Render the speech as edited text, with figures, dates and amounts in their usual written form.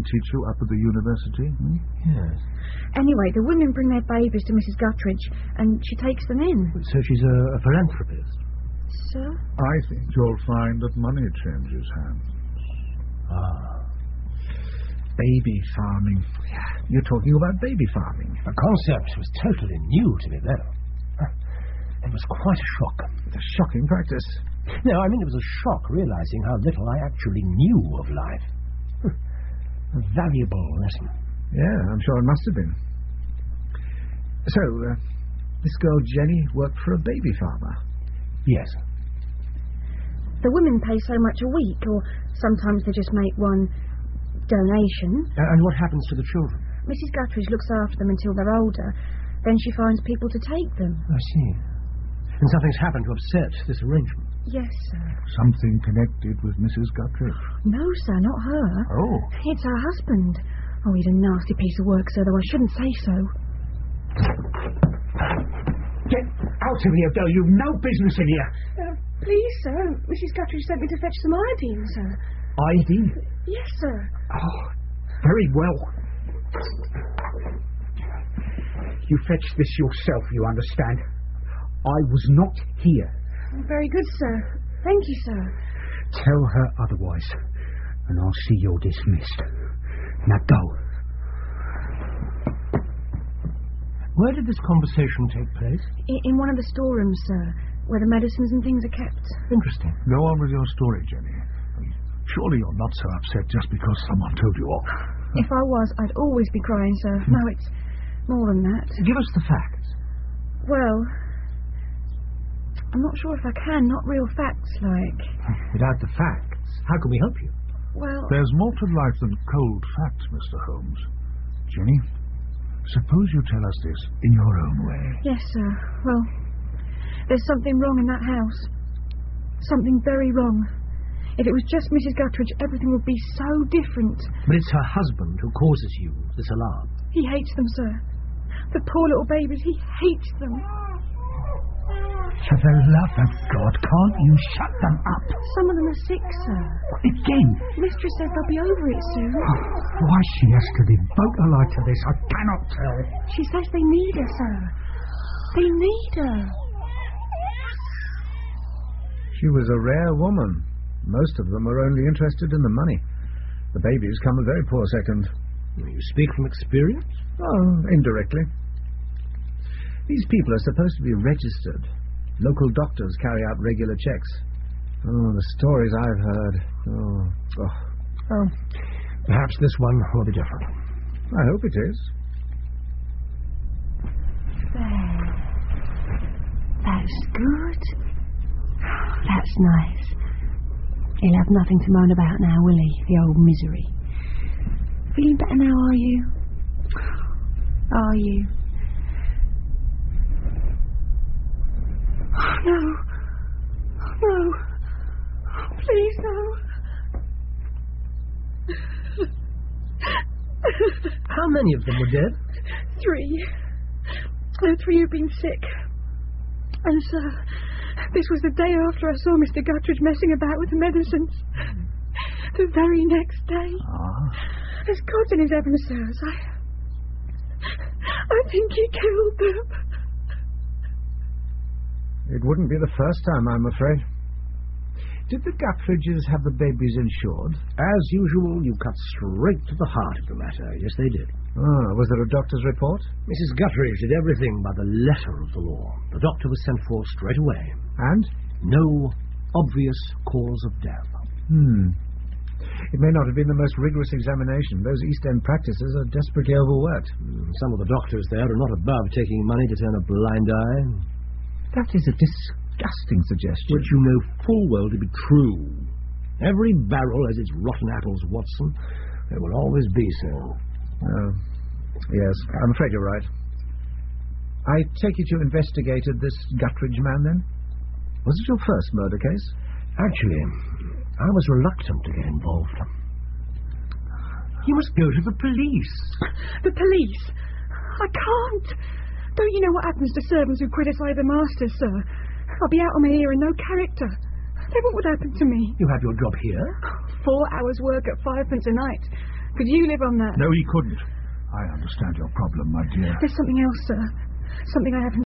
teach you up at the university? Yes. Anyway, the women bring their babies to Mrs. Guttridge, and she takes them in. So she's a philanthropist? Sir? I think you'll find that money changes hands. Baby farming. You're talking about baby farming. The concept was totally new to me then. It was quite a shock. It's a shocking practice. No, I mean, it was a shock realizing how little I actually knew of life. A valuable lesson. Yeah, I'm sure it must have been. So, this girl Jenny worked for a baby farmer? Yes. The women pay so much a week, or sometimes they just make one donation. And what happens to the children? Mrs. Guttridge looks after them until they're older. Then she finds people to take them. I see. And something's happened to upset this arrangement. Yes, sir. Something connected with Mrs. Guttridge? No, sir, not her. Oh. It's her husband. Oh, he's a nasty piece of work, sir, though I shouldn't say so. Get out of here, girl. You've no business in here. Please, sir. Mrs. Guttridge sent me to fetch some iodine, sir. Iodine? Yes, sir. Oh, very well. You fetched this yourself, you understand. I was not here. Very good, sir. Thank you, sir. Tell her otherwise, and I'll see you're dismissed. Now go. Where did this conversation take place? In one of the storerooms, sir, where the medicines and things are kept. Interesting. Go on with your story, Jenny. Surely you're not so upset just because someone told you off. If I was, I'd always be crying, sir. No, it's more than that. Give us the facts. Well, I'm not sure if I can. Not real facts, like. Without the facts, how can we help you? Well... There's more to life than cold facts, Mr. Holmes. Jenny, suppose you tell us this in your own way. Yes, sir. Well, there's something wrong in that house. Something very wrong. If it was just Mrs. Guttridge, everything would be so different. But it's her husband who causes you this alarm. He hates them, sir. The poor little babies, he hates them. For the love of God, can't you shut them up? Some of them are sick, sir. Again? Mistress says they'll be over it soon. Why she has to devote her life to this, I cannot tell. She says they need her, sir. They need her. She was a rare woman. Most of them are only interested in the money. The babies come a very poor second. You speak from experience? Oh, indirectly. These people are supposed to be registered. Local doctors carry out regular checks. Oh, the stories I've heard. Well, perhaps this one will be different. I hope it is. There. That's good. That's nice. He'll have nothing to moan about now, will he? The old misery. Feeling better now, are you? Are you? Oh, no. Oh, no. Oh, please, no. How many of them were dead? 3. 3 have been sick. And, sir, this was the day after I saw Mr. Guttridge messing about with the medicines. The very next day. As God's in his heaven, sirs, I think he killed them. It wouldn't be the first time, I'm afraid. Did the Guttridges have the babies insured? As usual, you cut straight to the heart of the matter. Yes, they did. Was there a doctor's report? Mrs. Guttridge did everything by the letter of the law. The doctor was sent for straight away. And? No obvious cause of death. It may not have been the most rigorous examination. Those East End practices are desperately overworked. Some of the doctors there are not above taking money to turn a blind eye. That is a disgusting suggestion. Which you know full well to be true. Every barrel has its rotten apples, Watson. There will always be so. Yes, I'm afraid you're right. I take it you investigated this Guttridge man, then? Was it your first murder case? Actually, I was reluctant to get involved. You must go to the police. The police? I can't. Don't you know what happens to servants who criticise their masters, sir? I'll be out on my ear and no character. Then what would happen to me? You have your job here. 4 hours' work at 5 pence a night. Could you live on that? No, he couldn't. I understand your problem, my dear. There's something else, sir. Something I haven't